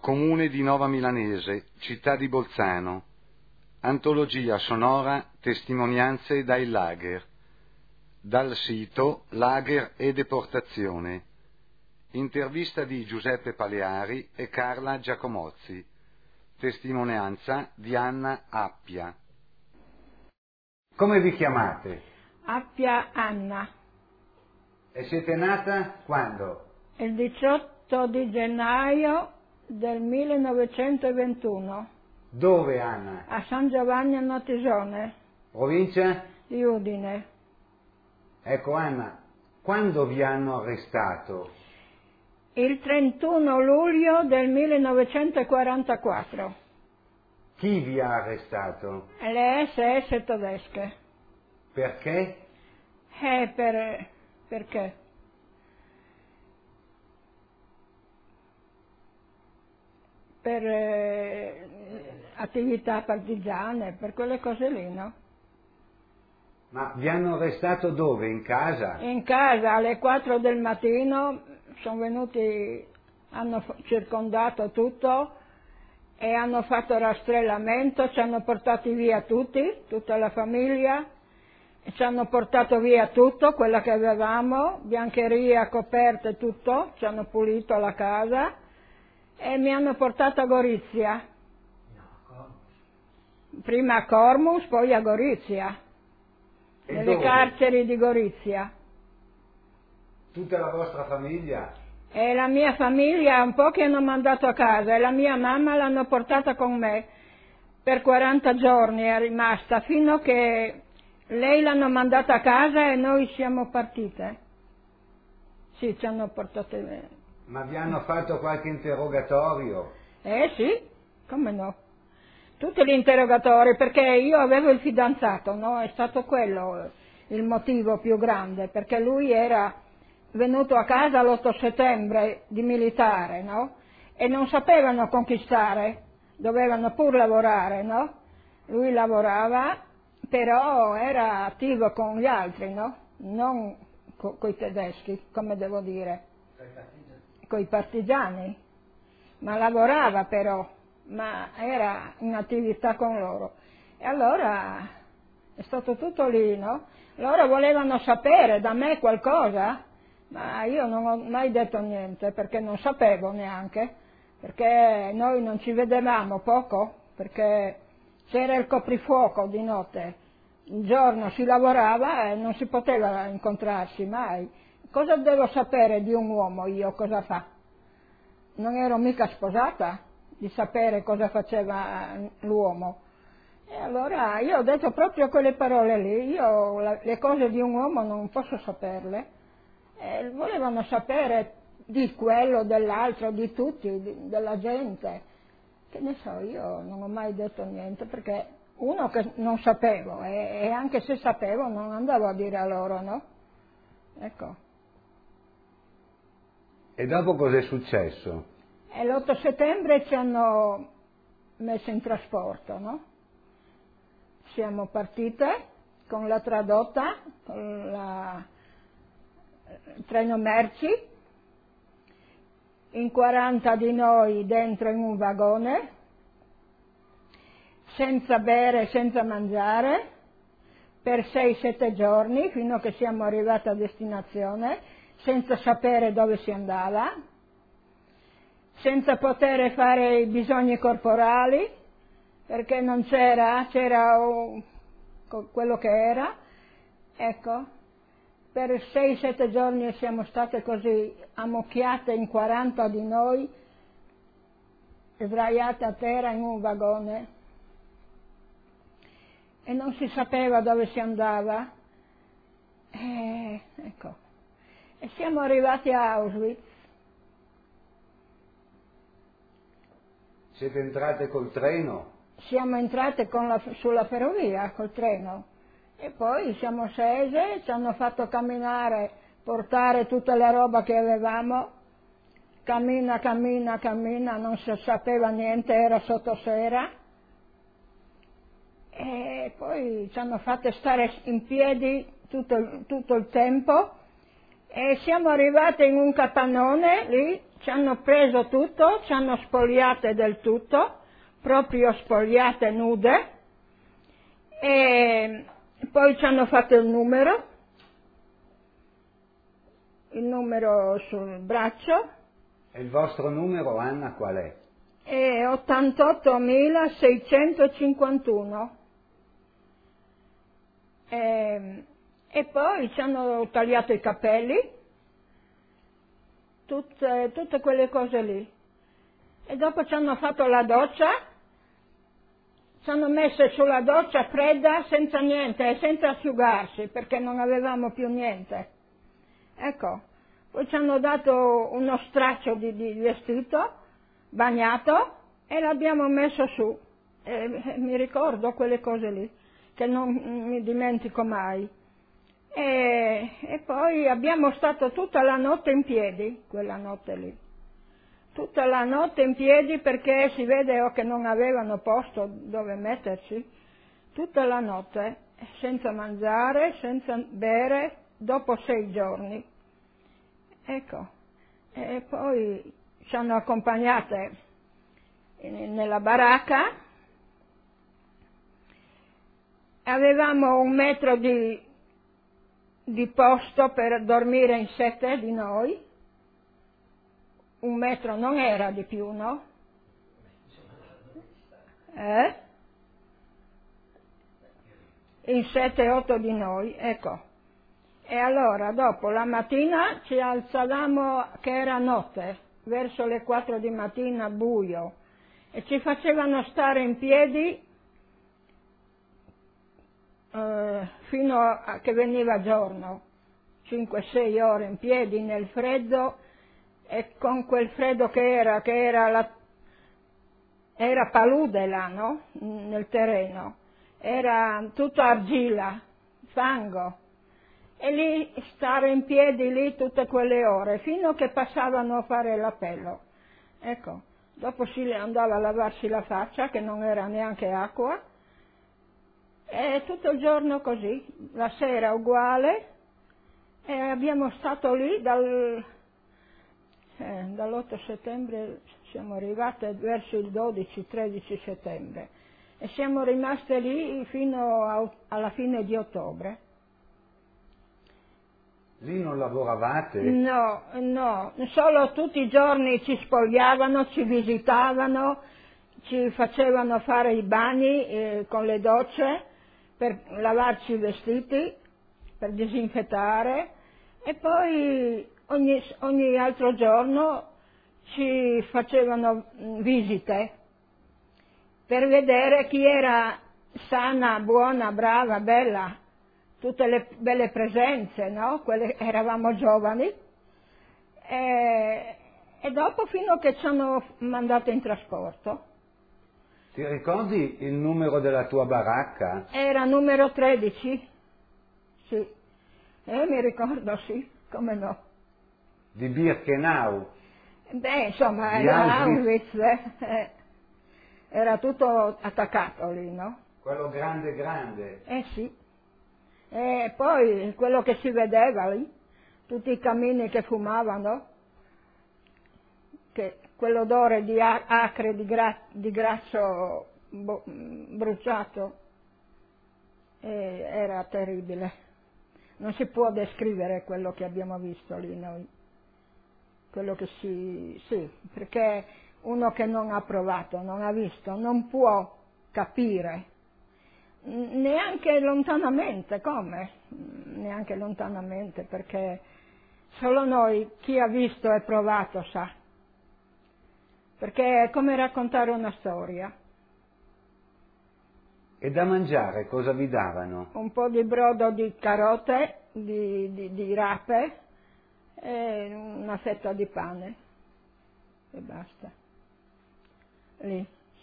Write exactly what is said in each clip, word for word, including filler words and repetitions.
Comune di Nova Milanese, città di Bolzano. Antologia sonora Testimonianze dai lager. Dal sito Lager e Deportazione. Intervista di Giuseppe Paleari e Carla Giacomozzi. Testimonianza di Anna Appia. Come vi chiamate? Appia Anna. E siete nata quando? Il diciotto di gennaio del millenovecentoventuno. Dove, Anna? A San Giovanni a Natisone. Provincia? Di Udine. Ecco, Anna, quando vi hanno arrestato? Il trentuno luglio del millenovecentoquarantaquattro. Chi vi ha arrestato? Le esse esse tedesche. Perché? Eh, per... perché? Per eh, attività partigiane, per quelle cose lì, no? Ma vi hanno arrestato dove? In casa? In casa alle quattro del mattino sono venuti, hanno circondato tutto e hanno fatto rastrellamento, ci hanno portati via tutti, tutta la famiglia, e ci hanno portato via tutto, quello che avevamo, biancheria, coperte, tutto, ci hanno pulito la casa e mi hanno portato a Gorizia. Prima a Cormus, poi a Gorizia, E nelle dove? carceri di Gorizia. Tutta la vostra famiglia? E la mia famiglia un po' che hanno mandato a casa e la mia mamma l'hanno portata con me per quaranta giorni, è rimasta, fino a che lei l'hanno mandata a casa e noi siamo partite. Sì, ci hanno portate. Ma vi hanno fatto qualche interrogatorio? Eh sì, come no? Tutti gli interrogatori, perché io avevo il fidanzato, no? È stato quello il motivo più grande, perché lui era venuto a casa l'otto settembre di militare, no? E non sapevano conquistare, dovevano pur lavorare, no? Lui lavorava, però era attivo con gli altri, no? Non co- coi tedeschi, come devo dire, coi partigiani, ma lavorava però, ma era in attività con loro. E allora è stato tutto lì, no? Loro volevano sapere da me qualcosa, ma io non ho mai detto niente, perché non sapevo neanche, perché noi non ci vedevamo poco, perché c'era il coprifuoco di notte, il giorno si lavorava e non si poteva incontrarsi mai. Cosa devo sapere di un uomo io, cosa fa? Non ero mica sposata di sapere cosa faceva l'uomo. E allora io ho detto proprio quelle parole lì, io la, le cose di un uomo non posso saperle. E volevano sapere di quello, dell'altro, di tutti, di, della gente. Che ne so, io non ho mai detto niente, perché uno che non sapevo, e, e anche se sapevo non andavo a dire a loro, no? Ecco. E dopo cos'è successo? E l'otto settembre ci hanno messo in trasporto, no? Siamo partite con la tradotta, con la, il treno merci, in quaranta di noi dentro in un vagone, senza bere, senza mangiare, per sei sette giorni, fino a che siamo arrivati a destinazione, senza sapere dove si andava, senza poter fare i bisogni corporali, perché non c'era, c'era un, quello che era, ecco, per sei sette giorni siamo state così ammucchiate in quaranta di noi, sdraiate a terra in un vagone, e non si sapeva dove si andava, e, ecco, e siamo arrivati a Auschwitz. Siete entrate col treno? Siamo entrate con la, sulla ferrovia, col treno, e poi siamo scese, ci hanno fatto camminare, portare tutta la roba che avevamo, cammina, cammina, cammina, non si sapeva niente, era sottosera, e poi ci hanno fatto stare in piedi tutto, tutto il tempo, e siamo arrivate in un capannone lì ci hanno preso tutto, ci hanno spogliate del tutto, proprio spogliate nude, e poi ci hanno fatto il numero, il numero sul braccio. E il vostro numero, Anna, qual è? È ottantottomilaseicentocinquantuno. E, e poi ci hanno tagliato i capelli, tutte, tutte quelle cose lì. E dopo ci hanno fatto la doccia, ci hanno messo sulla doccia fredda senza niente, senza asciugarsi, perché non avevamo più niente. Ecco, poi ci hanno dato uno straccio di, di vestito bagnato e l'abbiamo messo su. E mi ricordo quelle cose lì, che non mi dimentico mai. E, e poi abbiamo stato tutta la notte in piedi, quella notte lì. Tutta la notte in piedi perché si vede che non avevano posto dove metterci. Tutta la notte, senza mangiare, senza bere, dopo sei giorni. Ecco, e poi ci hanno accompagnate nella baracca. Avevamo un metro di, di posto per dormire in sette di noi. Un metro non era di più, no? Eh? In sette, otto di noi, ecco. E allora dopo la mattina ci alzavamo che era notte, verso le quattro di mattina buio, e ci facevano stare in piedi eh, fino a che veniva giorno, cinque sei ore in piedi nel freddo, e con quel freddo che era, che era, la, era palude là, no? Nel terreno, era tutta argilla, fango. E lì stare in piedi lì tutte quelle ore, fino a che passavano a fare l'appello. Ecco, dopo si andava a lavarsi la faccia, che non era neanche acqua, e tutto il giorno così, la sera uguale, e abbiamo stato lì dal, eh, dall'otto settembre, siamo arrivate verso il dodici tredici settembre, e siamo rimaste lì fino a, alla fine di ottobre. Lì non lavoravate? No, no, solo tutti i giorni ci spogliavano, ci visitavano, ci facevano fare i bagni eh, con le docce per lavarci i vestiti, per disinfettare, e poi ogni, ogni altro giorno ci facevano visite per vedere chi era sana, buona, brava, bella. Tutte le belle presenze, no? Quelle, eravamo giovani, e, e dopo fino a che ci hanno mandato in trasporto. Ti ricordi il numero della tua baracca? Era numero tredici, sì, eh, mi ricordo, sì, come no. Di Birkenau? Beh, insomma, Di era Auschwitz? Auschwitz, eh, era tutto attaccato lì, no? Quello grande grande? Eh sì. E poi quello che si vedeva lì, tutti i camini che fumavano, che quell'odore di acre, di, gra, di grasso bo, bruciato, eh, era terribile. Non si può descrivere quello che abbiamo visto lì noi, quello che si... sì, perché uno che non ha provato, non ha visto, non può capire. Neanche lontanamente, come? Neanche lontanamente, perché solo noi, chi ha visto e provato, sa. Perché è come raccontare una storia. E da mangiare cosa vi davano? Un po' di brodo di carote, di, di, di rape e una fetta di pane. E basta. Lì.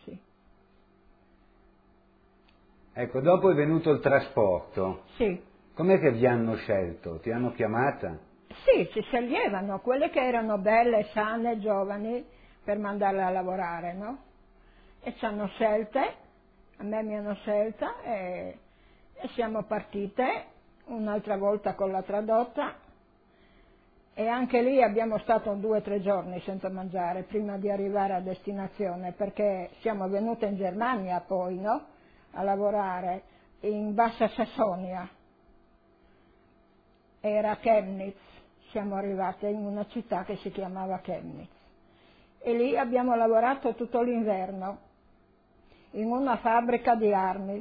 Ecco, dopo è venuto il trasporto. Sì. Com'è che vi hanno scelto? Ti hanno chiamata? Sì, ci sceglievano quelle che erano belle, sane, giovani, per mandarle a lavorare, no? E ci hanno scelte, a me mi hanno scelta, e, e siamo partite un'altra volta con la tradotta. e anche lì abbiamo stato due o tre giorni senza mangiare prima di arrivare a destinazione, perché siamo venute in Germania poi, no? A lavorare in Bassa Sassonia, era Chemnitz, siamo arrivate in una città che si chiamava Chemnitz e lì abbiamo lavorato tutto l'inverno in una fabbrica di armi.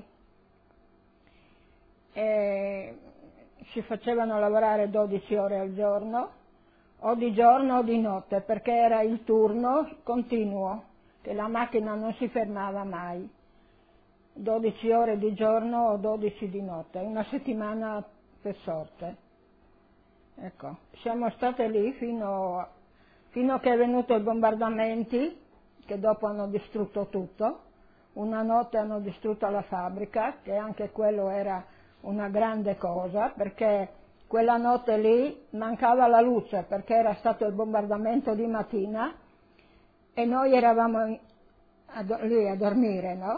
E ci facevano lavorare dodici ore al giorno, o di giorno o di notte, perché era il turno continuo, che la macchina non si fermava mai, dodici ore di giorno o dodici di notte, una settimana per sorte. Ecco, siamo state lì fino, fino a che è venuto i bombardamenti, che dopo hanno distrutto tutto. Una notte hanno distrutto la fabbrica, che anche quello era una grande cosa, perché quella notte lì mancava la luce, perché era stato il bombardamento di mattina e noi eravamo a, lì a dormire, no?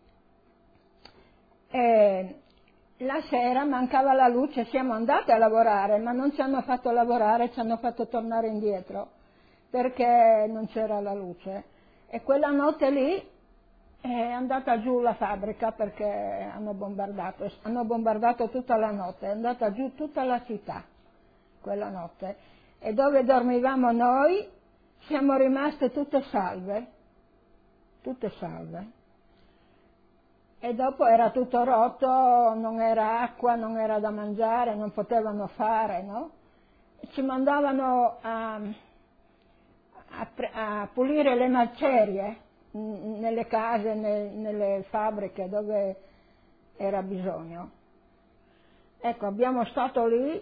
E la sera mancava la luce, siamo andate a lavorare, ma non ci hanno fatto lavorare, ci hanno fatto tornare indietro, perché non c'era la luce. E quella notte lì è andata giù la fabbrica, perché hanno bombardato, hanno bombardato tutta la notte, è andata giù tutta la città quella notte. E dove dormivamo noi siamo rimaste tutte salve, tutte salve. E dopo era tutto rotto, non era acqua, non era da mangiare, non potevano fare, no? Ci mandavano a, a, a pulire le macerie nelle case, ne, nelle fabbriche dove era bisogno. Ecco, abbiamo stato lì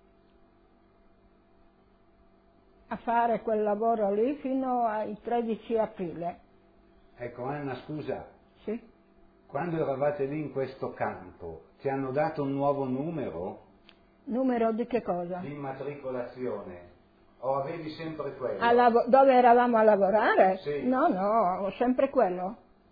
a fare quel lavoro lì fino al tredici aprile. Ecco, Anna, scusa. Sì? Quando eravate lì in questo campo, ti hanno dato un nuovo numero? Numero di che cosa? Di immatricolazione. O avevi sempre quello? Lav- dove eravamo a lavorare? Sì. No, no, sempre quello.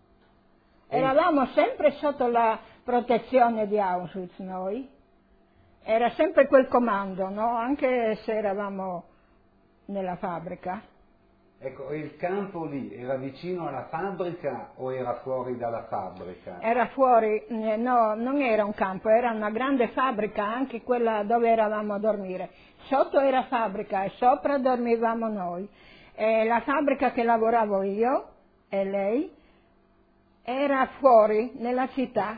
Eravamo sempre sotto la protezione di Auschwitz noi. Era sempre quel comando, no? Anche se eravamo nella fabbrica. Ecco, e il campo lì era vicino alla fabbrica o era fuori dalla fabbrica? Era fuori, eh, no, non era un campo, era una grande fabbrica, anche quella dove eravamo a dormire. Sotto era fabbrica e sopra dormivamo noi. E la fabbrica che lavoravo io e lei era fuori, nella città.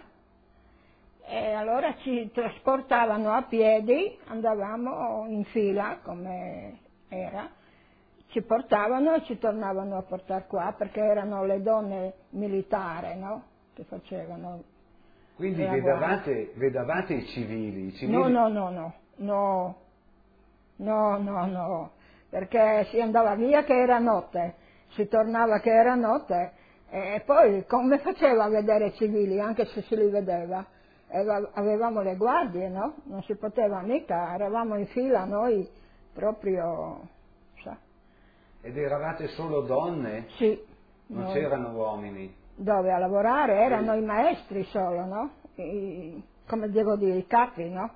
E allora ci trasportavano a piedi, andavamo in fila come era, ci portavano e ci tornavano a portare qua, perché erano le donne militari, no? Che facevano. Quindi vedavate, vedavate i civili, i civili? No, no, no, no, no, no, no, no, perché si andava via che era notte, si tornava che era notte, e poi come faceva a vedere i civili, anche se si li vedeva? Avevamo le guardie, no? Non si poteva mica, eravamo in fila noi proprio, sa. Ed eravate solo donne? Sì. Non noi. C'erano uomini? Dove a lavorare? Erano Sì. I maestri solo, no? I, come devo dire, i capi, no?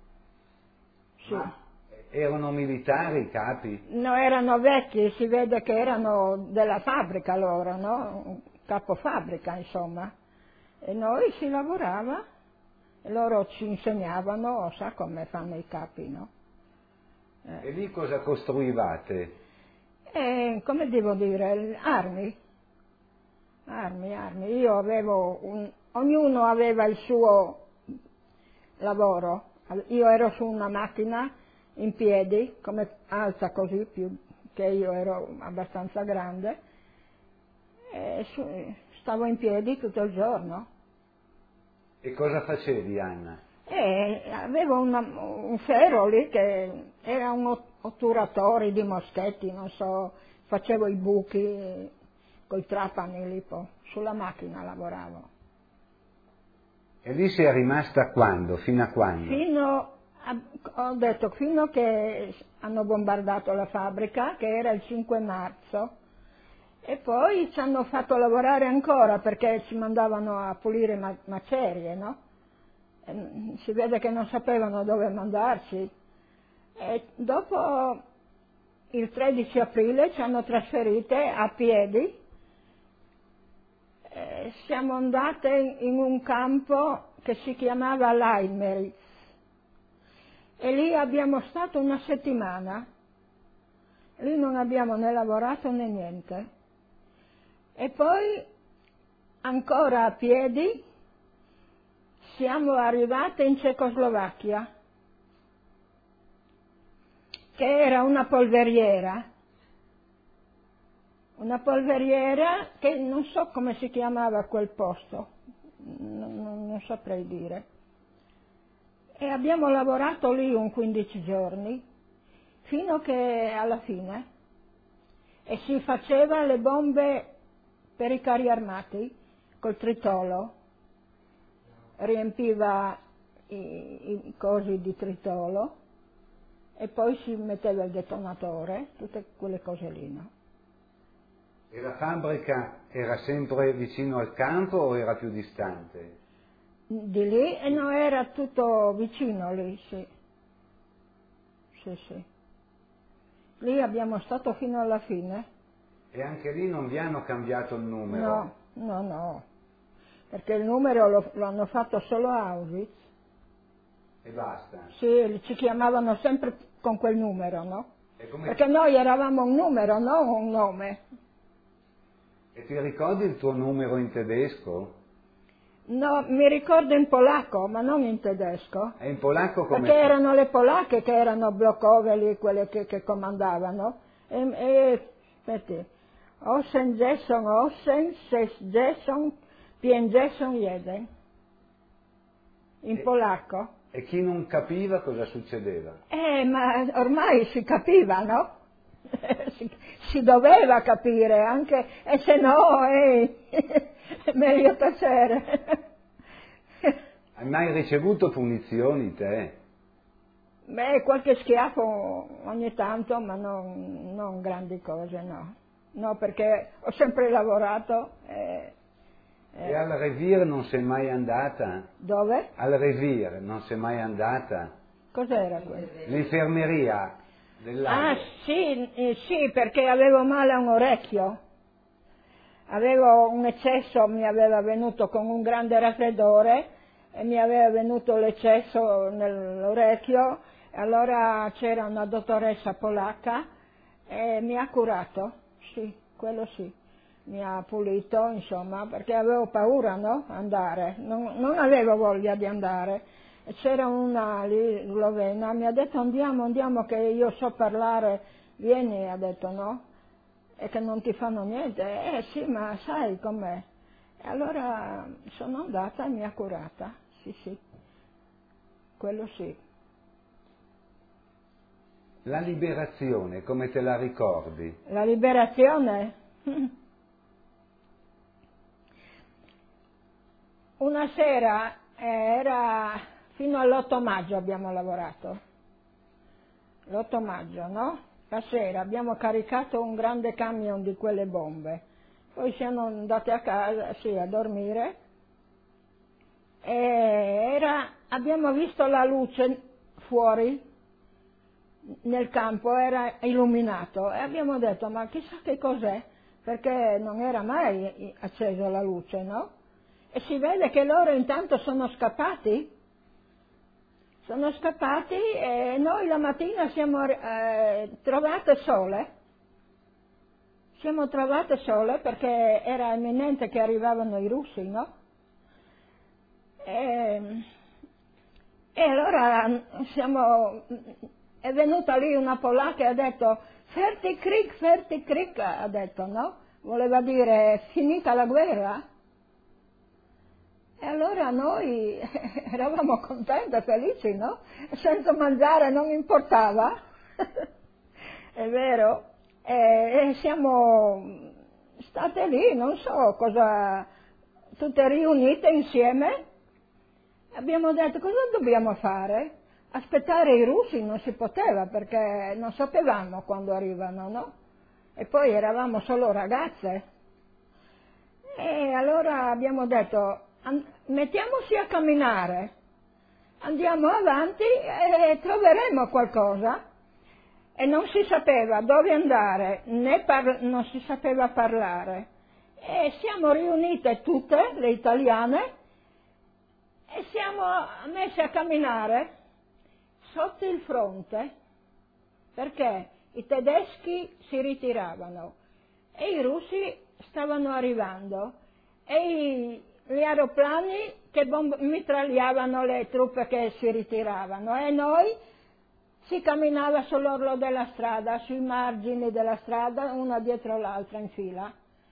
Sì. Ma erano militari i capi? No, erano vecchi, si vede che erano della fabbrica loro, no? Capofabbrica, insomma. E noi si lavorava, e loro ci insegnavano, sa come fanno i capi, no? Eh. E lì cosa costruivate? E, come devo dire, armi. Armi, armi. Io avevo un... ognuno aveva il suo lavoro. Io ero su una macchina in piedi, come alta così, più che io ero abbastanza grande, e su, stavo in piedi tutto il giorno. E cosa facevi, Anna? E avevo una, un ferro lì che era un otturatore di moschetti, non so, facevo i buchi coi trapani lì, poi, sulla macchina lavoravo. E lì sei rimasta quando? Fino a quando? Fino a, ho detto, fino a che hanno bombardato la fabbrica, che era il cinque marzo, e poi ci hanno fatto lavorare ancora, perché ci mandavano a pulire ma- macerie, no? E si vede che non sapevano dove mandarci. E dopo il tredici aprile ci hanno trasferite a piedi, e siamo andate in un campo che si chiamava Leitmeritz e lì abbiamo stato una settimana, lì non abbiamo né lavorato né niente. E poi ancora a piedi siamo arrivate in Cecoslovacchia, che era una polveriera, una polveriera che non so come si chiamava quel posto, non, non, non saprei dire. E abbiamo lavorato lì un quindici giorni, fino che alla fine, e si faceva le bombe per i carri armati col tritolo, riempiva i, i cosi di tritolo e poi si metteva il detonatore, tutte quelle cose lì, no? E la fabbrica era sempre vicino al campo o era più distante? Di lì e no, era tutto vicino lì, sì. Sì, sì. Lì abbiamo stato fino alla fine. E anche lì non vi hanno cambiato il numero? No, no, no, perché il numero lo, lo hanno fatto solo a Auschwitz. E basta? Sì, ci chiamavano sempre con quel numero, no? E come... Perché noi eravamo un numero, non un nome. E ti ricordi il tuo numero in tedesco? No, mi ricordo in polacco, ma non in tedesco. E in polacco come? Perché erano le polacche che erano blockoveli, quelle che, che comandavano. E, e aspetti, Osen, Jason, Osen, Ses, Jason, Pien, Jason, jeden. In e, polacco. E chi non capiva cosa succedeva? Eh, ma ormai si capiva, no? si, si doveva capire anche, e se no, eh, è meglio tacere. Hai mai ricevuto punizioni te? Beh, qualche schiaffo ogni tanto, ma non, non grandi cose, no. No, perché ho sempre lavorato. Eh, eh. E al Revier non sei mai andata? Dove? Al Revier non sei mai andata? Cos'era quello? L'infermeria del lago. Ah, sì, eh, sì, perché avevo male a un orecchio. Avevo un eccesso, mi aveva venuto con un grande raffreddore e mi aveva venuto l'eccesso nell'orecchio, e allora c'era una dottoressa polacca e mi ha curato, sì, quello sì, mi ha pulito, insomma, perché avevo paura, no, andare, non, non avevo voglia di andare. E c'era una lì, slovena, mi ha detto andiamo, andiamo che io so parlare, vieni, ha detto no, e che non ti fanno niente, eh sì, ma sai com'è. E allora sono andata e mi ha curata, sì sì, quello sì. La liberazione, come te la ricordi? La liberazione? Una sera, eh, era fino all'otto maggio abbiamo lavorato, l'otto maggio, no? La sera abbiamo caricato un grande camion di quelle bombe, poi siamo andati a casa, sì, a dormire, e era, abbiamo visto la luce fuori nel campo, era illuminato e abbiamo detto ma chissà che cos'è, perché non era mai accesa la luce, no? E si vede che loro intanto sono scappati, sono scappati e noi la mattina siamo eh, trovate sole, siamo trovate sole perché era imminente che arrivavano i russi, no? E, e allora siamo, è venuta lì una polacca e ha detto Fertig Krieg, Fertig Krieg, ha detto, no? Voleva dire finita la guerra. E allora noi eravamo contenti, felici, no? Senza mangiare non importava, è vero, e, e siamo state lì, non so cosa, tutte riunite insieme, abbiamo detto cosa dobbiamo fare? Aspettare i russi non si poteva perché non sapevamo quando arrivano, no? E poi eravamo solo ragazze. E allora abbiamo detto mettiamoci a camminare, andiamo avanti e troveremo qualcosa. e non si sapeva dove andare, né par- non si sapeva parlare. E siamo riunite tutte, le italiane, e siamo messe a camminare sotto il fronte, perché i tedeschi si ritiravano e i russi stavano arrivando e i, gli aeroplani che bomb- mitragliavano le truppe che si ritiravano, e noi si camminava sull'orlo della strada, sui margini della strada, una dietro l'altra in fila.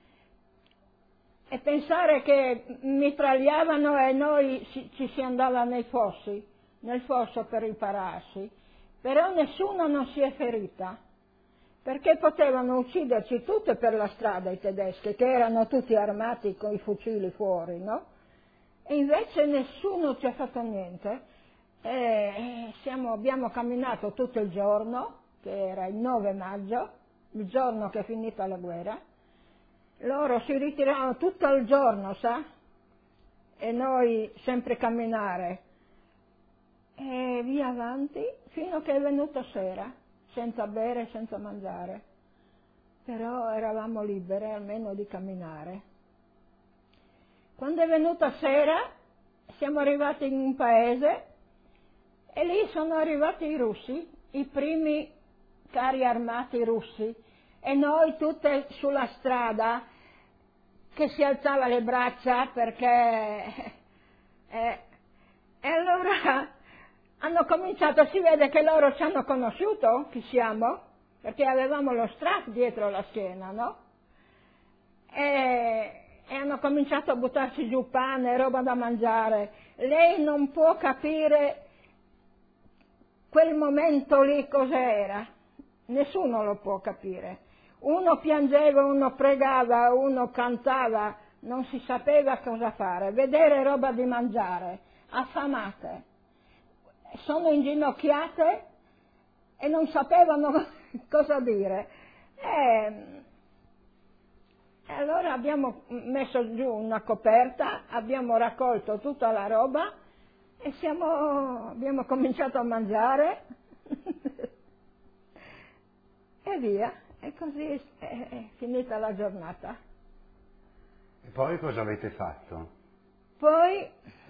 E pensare che mitragliavano e noi ci, ci si andava nei fossi, nel fosso per ripararsi, però nessuno non si è ferita, perché potevano ucciderci tutte per la strada i tedeschi, che erano tutti armati con i fucili fuori, no? E invece nessuno ci ha fatto niente. E siamo, abbiamo camminato tutto il giorno, che era il nove maggio, il giorno che è finita la guerra. Loro si ritiravano tutto il giorno, sa? E noi sempre camminare. E via avanti, fino che è venuta sera, senza bere, senza mangiare. Però eravamo libere almeno di camminare. Quando è venuta sera, siamo arrivati in un paese e lì sono arrivati i russi, i primi carri armati russi, e noi tutte sulla strada che si alzava le braccia perché... Eh, e allora hanno cominciato, si vede che loro ci hanno conosciuto, chi siamo, perché avevamo lo strap dietro la schiena, no? E, e hanno cominciato a buttarci giù pane, roba da mangiare. Lei non può capire quel momento lì cos'era, nessuno lo può capire. Uno piangeva, uno pregava, uno cantava, non si sapeva cosa fare. Vedere roba di mangiare, affamate, sono inginocchiate e non sapevano cosa dire. E, e allora abbiamo messo giù una coperta, abbiamo raccolto tutta la roba e siamo, abbiamo cominciato a mangiare e via. E così è, è, è finita la giornata. E poi cosa avete fatto? Poi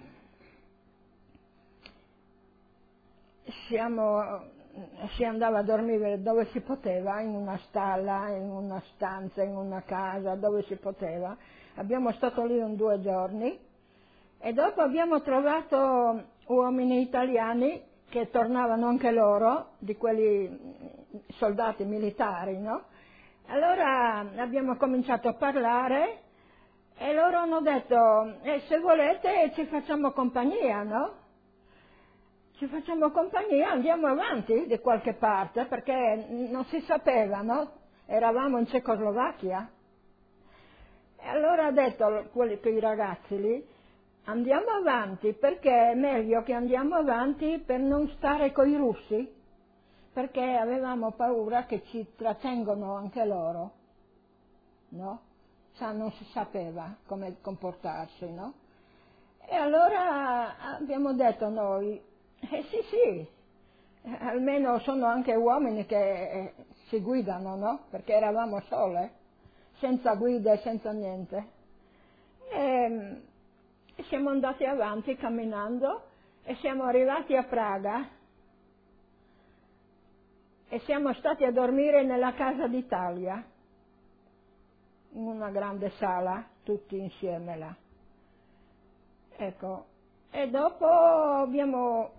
siamo, si andava a dormire dove si poteva, in una stalla, in una stanza, in una casa, dove si poteva. Abbiamo stato lì un due giorni e dopo abbiamo trovato uomini italiani che tornavano anche loro, di quelli soldati militari, no? Allora abbiamo cominciato a parlare e loro hanno detto, eh, se volete ci facciamo compagnia, no? Ci facciamo compagnia, andiamo avanti di qualche parte, perché non si sapeva, no? Eravamo in Cecoslovacchia. E allora ha detto quelli, quei ragazzi lì, andiamo avanti perché è meglio che andiamo avanti per non stare coi russi, perché avevamo paura che ci trattengono anche loro, no? Sa, non si sapeva come comportarsi, no? E allora abbiamo detto noi, eh sì sì, almeno sono anche uomini che eh, si guidano, no? Perché eravamo sole, senza guida e senza niente. E, e siamo andati avanti camminando e siamo arrivati a Praga e siamo stati a dormire nella Casa d'Italia, in una grande sala, tutti insieme là. Ecco, e dopo abbiamo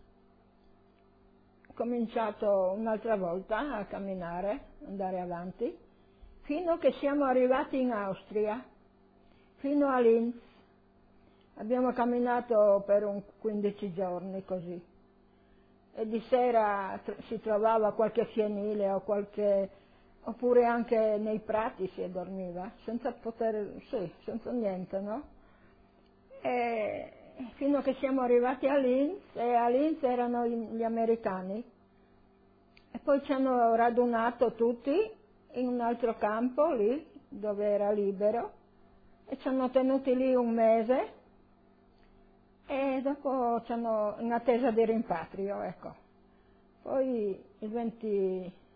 cominciato un'altra volta a camminare, andare avanti, fino che siamo arrivati in Austria, fino a Linz. Abbiamo camminato per un quindici giorni così. E di sera tr- si trovava qualche fienile o qualche, oppure anche nei prati si dormiva, senza poter, sì, senza niente, no? E fino che siamo arrivati a Linz, e a Linz erano gli americani. E poi ci hanno radunato tutti in un altro campo lì, dove era libero, e ci hanno tenuti lì un mese, e dopo ci hanno, in attesa di rimpatrio, ecco. Poi il venti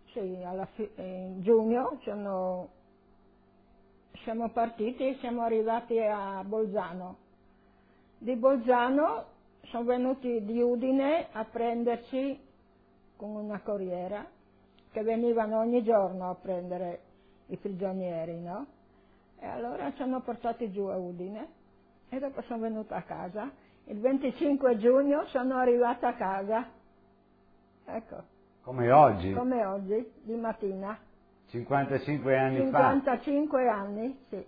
sì, alla fi- in giugno sono, siamo partiti e siamo arrivati a Bolzano. Di Bolzano sono venuti di Udine a prenderci con una corriera, che venivano ogni giorno a prendere i prigionieri, no? E allora ci hanno portati giù a Udine e dopo sono venuta a casa. Il venticinque giugno sono arrivata a casa, ecco. Come oggi? Come oggi, di mattina. cinquantacinque anni cinquantacinque anni, sì.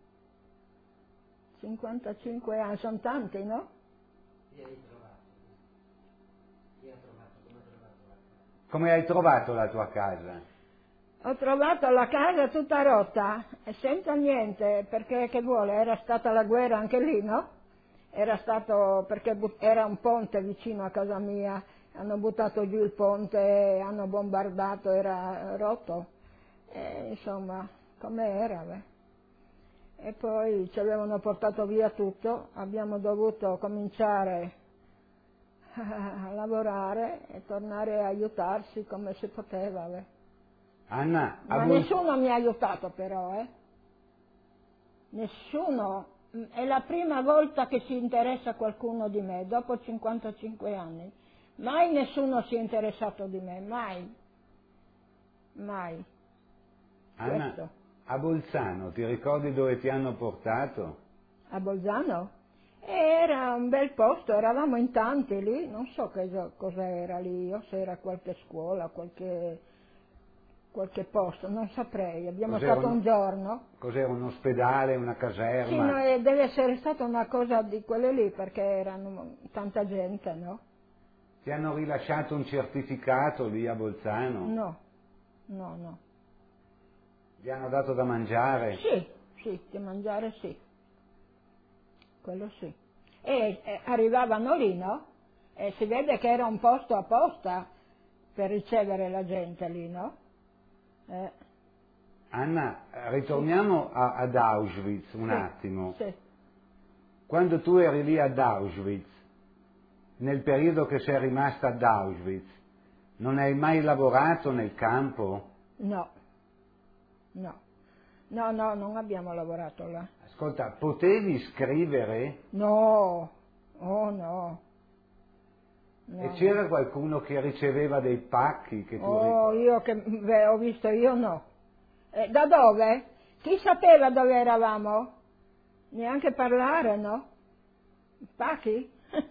cinquantacinque anni, sono tanti, no? Chi hai trovato? Chi ha trovato? Come hai trovato la casa? Come hai trovato la tua casa? Ho trovato la casa tutta rotta e senza niente, perché che vuole, era stata la guerra anche lì, no? Era stato, perché but- era un ponte vicino a casa mia, hanno buttato giù il ponte, hanno bombardato, era rotto. E, insomma, com'era, beh. E poi ci avevano portato via tutto, abbiamo dovuto cominciare a lavorare e tornare a aiutarsi come si poteva, beh. Anna, a Ma Bol- nessuno mi ha aiutato però, eh? Nessuno. È la prima volta che si interessa qualcuno di me, dopo cinquantacinque anni. Mai nessuno si è interessato di me, mai. Mai. Anna, Questo. a Bolzano, ti ricordi dove ti hanno portato? A Bolzano? Era un bel posto, eravamo in tanti lì, non so cosa, cosa era lì, o se era qualche scuola, qualche, qualche posto, non saprei, abbiamo Cos'era stato un- un giorno. Cos'era, un ospedale, una Sì, caserma? no, e deve essere stata una cosa di quelle lì, perché erano tanta gente, no? Ti hanno rilasciato un certificato lì a Bolzano? No, no, no. Ti hanno dato da mangiare? Sì, sì, di mangiare sì, quello sì. E eh, arrivavano lì, no? E si vede che era un posto apposta per ricevere la gente lì, no? Eh, Anna, ritorniamo a- ad Auschwitz un sì, attimo. Sì. Quando tu eri lì ad Auschwitz, nel periodo che sei rimasta ad Auschwitz, non hai mai lavorato nel campo? No, no, no, no, non abbiamo lavorato là. Ascolta, potevi scrivere No, oh no. No, e c'era qualcuno che riceveva dei pacchi che tu Oh, ricordi? io che beh, ho visto io no. Eh, da dove? Chi sapeva dove eravamo? Neanche parlare, no? Pacchi?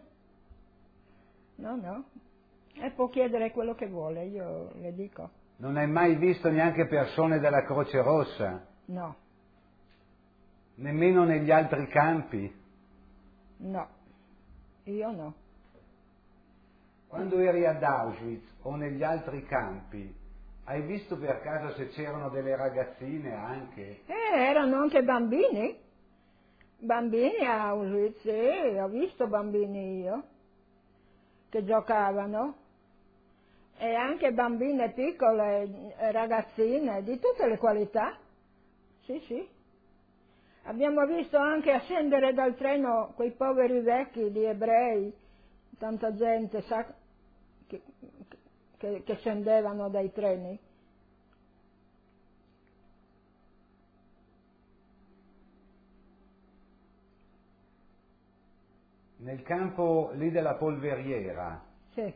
No, no. E può chiedere quello che vuole, io le dico. Non hai mai visto neanche persone della Croce Rossa? No, Nemmeno negli altri campi? no. Io no. Quando eri ad Auschwitz o negli altri campi, hai visto per caso se c'erano delle ragazzine anche? Eh, erano anche bambini. Bambini a Auschwitz, sì, ho visto bambini io che giocavano. E anche bambine piccole, ragazzine, di tutte le qualità. Sì, sì. Abbiamo visto anche scendere dal treno quei poveri vecchi di ebrei, tanta gente, sa, che, che, che scendevano dai treni. Nel campo lì della polveriera, Sì.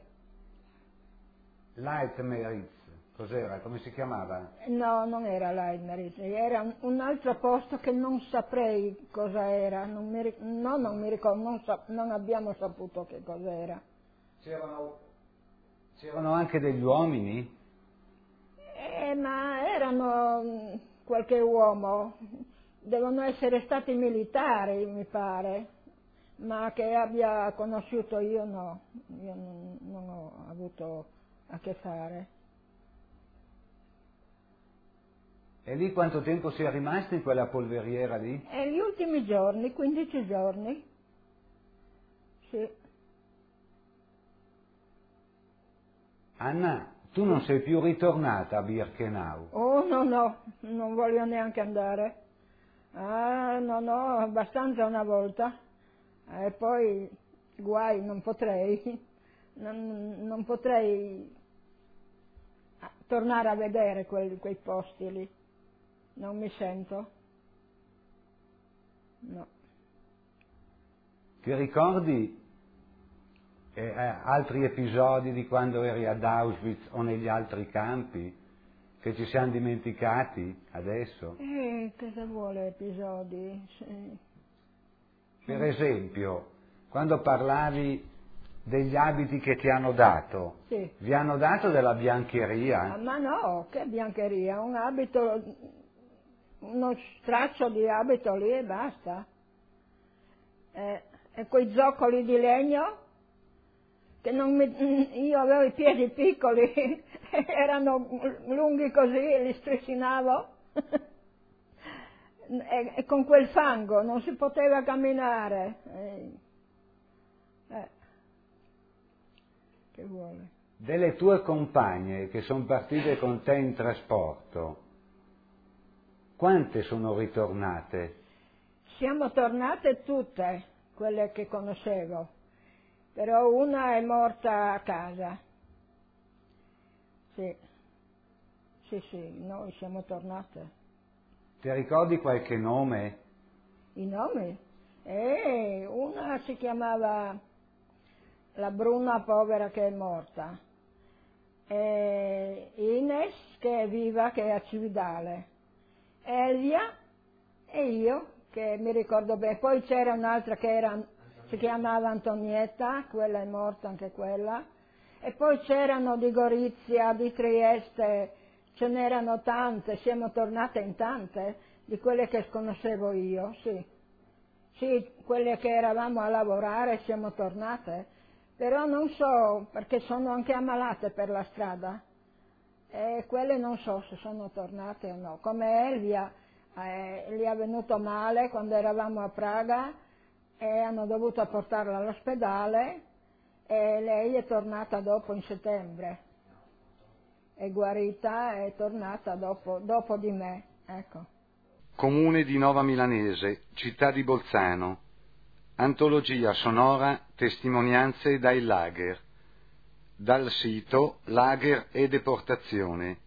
Leitmeritz, cos'era? Come si chiamava? No, non era Leitmeritz, era un, un altro posto che non saprei cosa era, non mi, ric- no, non mi ricordo, non, sa- non abbiamo saputo che cosa era. C'erano, c'erano anche degli uomini? Eh, ma erano mm, qualche uomo, devono essere stati militari, mi pare, ma che abbia conosciuto io no, io non, non ho avuto a che fare. E lì quanto tempo sei rimasta in quella polveriera lì? E gli ultimi giorni, quindici giorni, sì. Anna, tu non sei più ritornata a Birkenau. Oh no, no, non voglio neanche andare. Ah, no, no, abbastanza una volta. E poi guai, non potrei. Non, non potrei tornare a vedere quei, quei posti lì. Non mi sento. No. Ti ricordi eh, altri episodi di quando eri ad Auschwitz o negli altri campi che ci siamo dimenticati adesso? Eh, cosa vuole episodi? Sì. Per esempio, quando parlavi degli abiti che ti hanno dato, Sì. vi hanno dato della biancheria? Ah, ma no, che biancheria, un abito, uno straccio di abito lì e basta. Eh, e quei zoccoli di legno, che non mi, io avevo i piedi piccoli, erano lunghi così, li striscinavo, e, e con quel fango non si poteva camminare. Eh, eh. Che vuole? Delle tue compagne che sono partite con te in trasporto, quante sono ritornate? Siamo tornate tutte, quelle che conoscevo, però una è morta a casa. Sì, sì, sì, noi siamo tornate. Ti ricordi qualche nome? I nomi? Eh, una si chiamava la Bruna povera che è morta, e Ines che è viva, che è a Cividale, Elia e io che mi ricordo bene. Poi c'era un'altra che era, si chiamava Antonietta, quella è morta anche quella, e poi c'erano di Gorizia, di Trieste, ce n'erano tante, siamo tornate in tante di quelle che conoscevo io, sì, sì, quelle che eravamo a lavorare siamo tornate. Però non so, perché sono anche ammalate per la strada, e quelle non so se sono tornate o no. Come Elvia, eh, gli è venuto male quando eravamo a Praga e hanno dovuto portarla all'ospedale e lei è tornata dopo in settembre, è guarita, è tornata dopo, dopo di me, ecco. Comune di Nova Milanese, città di Bolzano. Antologia sonora Testimonianze dai lager, dal sito Lager e Deportazione,